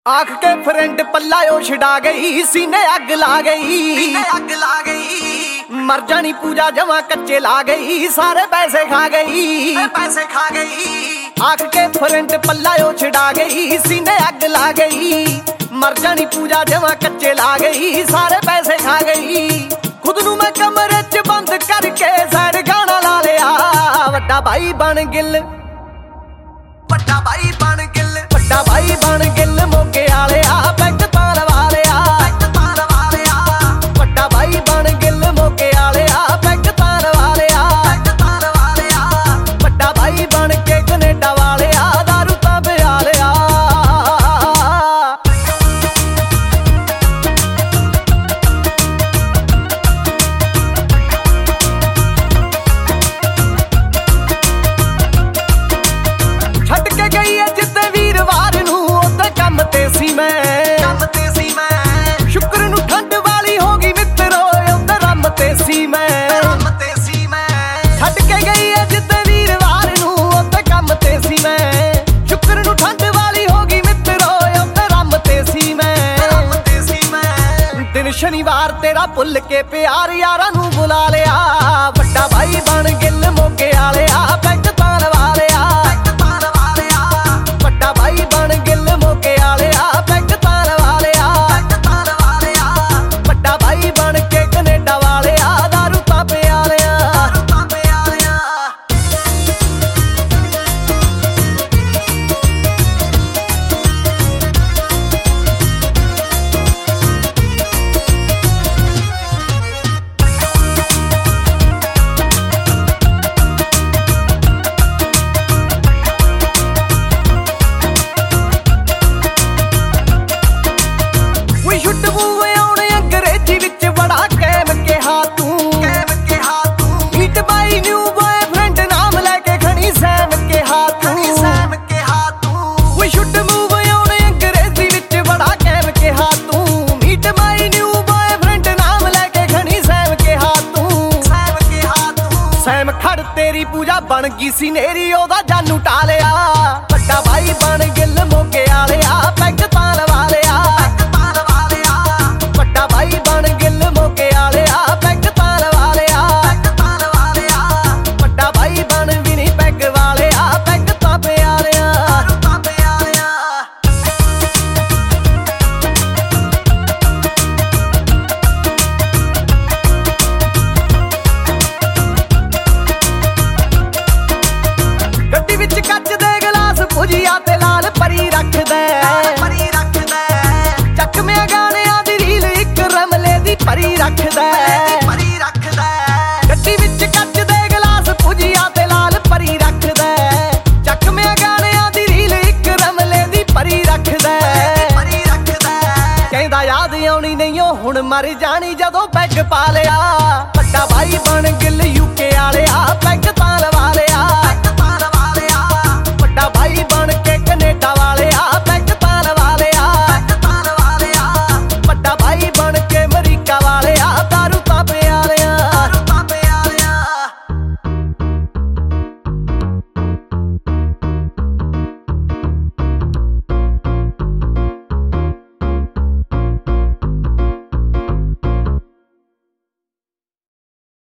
आख के फ्रेंड पल्लायो छिड़ा गई, सीने अग ला गई, मर जानी पूजा जमा कच्चे ला गई, सारे पैसे खा गई। आख के फ्रेंड पल्लायो छिड़ा गई, सीने अग ला गई, मर जानी पूजा जमा कच्चे ला गई, सारे पैसे खा गई। खुद नू मैं कमरे च बंद करके सैड गाना ला लिया, वड्डा भाई बन गिल, वड्डा भाई बन गिल, वड्डा भाई बन गिल मोके आलिया, पैग तां लवा लिया, वड्डा भाई बन गिल मोके आलिया, पैग तां लवा लिया, वड्डा भाई बन के कनेडा वालिया, दारू तां पिया लिया। छड्ड के गई है जिद्दे वीरवार नू, ओते कम ते सी मैं, शुक्र नू ठंड वाली हो गई मित्रो, ओते रम ते सी मैं, छड्ड के गई है जिद्दे वीरवार नू, ओते कम ते सी मैं, शुक्र नू ठंड वाली हो गई मित्रो, ओते रम ते सी मैं। दिन शनिवार तेरा भुल के प्यार यारा नू बुला लिया, वड्डा भाई बन गिल मोके आलिया, पैग तां लवा लिया, वड्डा भाई बन गिल मोके आलिया, पैग तां लवा लिया, वड्डा भाई बन के कनेडा वालिया, दारू तां पिया लिया। We should move on अंग्रेजी विच बड़ा कैम कहा तू, मीट बाई न्यू बॉयफ्रेंड नाम लेके खड़ी सैम कहा तू, We should move on अंग्रेजी विच बड़ा कैम कहा तू, मीट बाई न्यू बॉयफ्रेंड नाम लेके खड़ी सैम कहा तू। सैम खड़ तेरी पूजा बन गई सी नेरी, ओदा जानू टालिया, वड्डा भाई बन गिल मोके आलिया, पैग तां लवा लिया, वड्डा भाई बन गिल मोके आलिया, पैग तां लवा लिया, वड्डा भाई बन भी नहीं पैग वालिया, पैग तां पिया लिया। ਗੱਡੀ ਵਿੱਚ ਕੱਚ ਦੇ ਗਲਾਸ ਭੁਜੀਆ ਤੇ ਲਾਲ ਪਰੀ ਰੱਖਦਾ, ਚੱਕਮਿਆਂ ਗਾਣਿਆਂ ਦੀ ਰੀਲ ਇੱਕ ਰਮਲੇ ਦੀ ਪਰੀ ਰੱਖਦਾ, ਗੱਡੀ ਵਿੱਚ ਕੱਚ ਦੇ ਗਲਾਸ ਭੁਜੀਆ ਤੇ ਲਾਲ ਪਰੀ ਰੱਖਦਾ, ਚੱਕਮਿਆਂ ਗਾਣਿਆਂ ਦੀ ਰੀਲ ਇੱਕ ਰਮਲੇ ਦੀ ਪਰੀ ਰੱਖਦਾ, ਕਹਿੰਦਾ ਯਾਦ ਆਉਣੀ ਨਹੀਂ ਉਹ ਹੁਣ ਮਰ ਜਾਣੀ ਜਦੋਂ ਪੈਗ ਪਾ ਲਿਆ, ਵੱਡਾ ਭਾਈ ਬਣ ਗਿਲ ਯੂਕੇ ਵਾਲਿਆ, ਪੈਗ ਤਾਂ